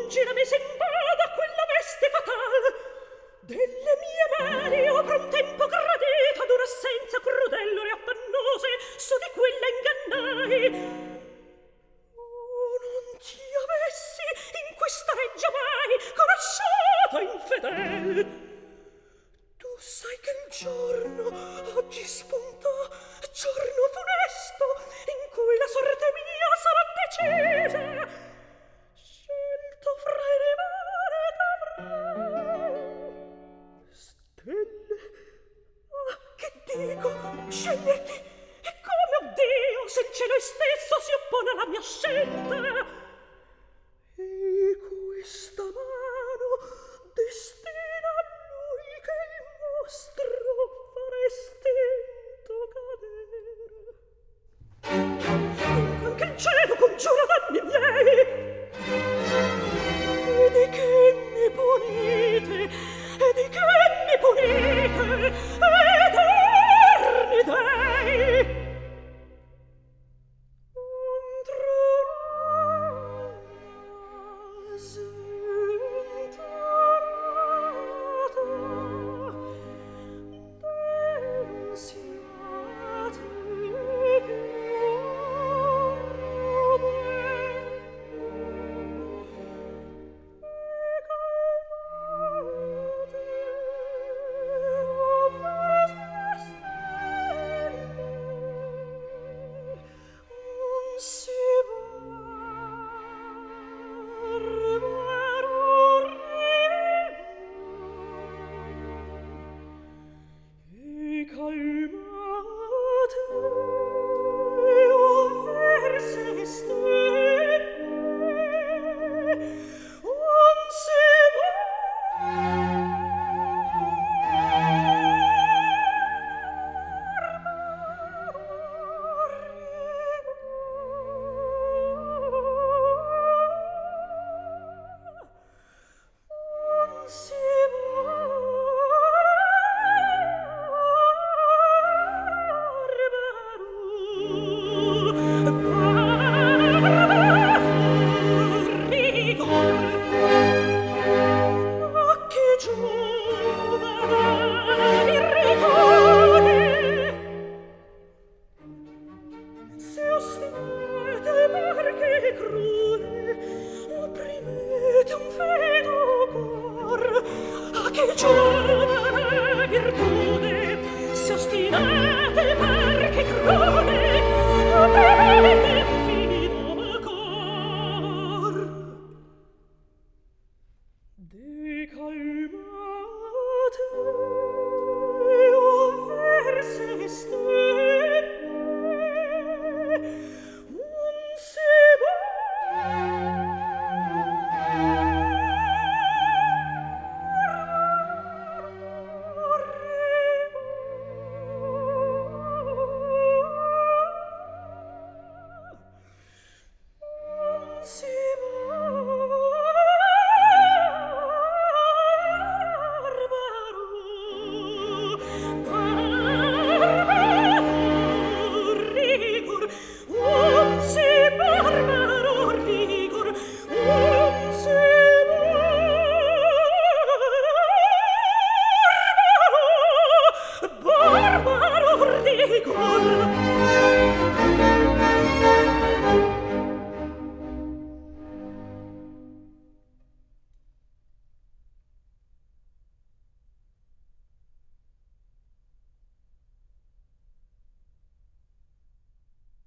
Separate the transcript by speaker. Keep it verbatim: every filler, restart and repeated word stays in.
Speaker 1: gira me s'invada quella veste fatal. Delle mie mani opra un tempo gradita d'un'assenza crudelle e affannose, su di quella ingannai. Oh, non ti avessi in questa reggia mai conosciuto infedel. Tu sai che il giorno oggi spuntò, giorno funesto, in cui la sorte mia sarà decisa. Scelto fra i rivali t'avrò. Stelle, ah, che dico, sceglieti, e come, oh Dio, se il cielo stesso si oppone alla mia scelta. E questa mano destina a lui che il mostro faresti cadere. Dunque anche il cielo congiura danni miei. E di che mi punite? E di che mi punite? Eterni dei! Che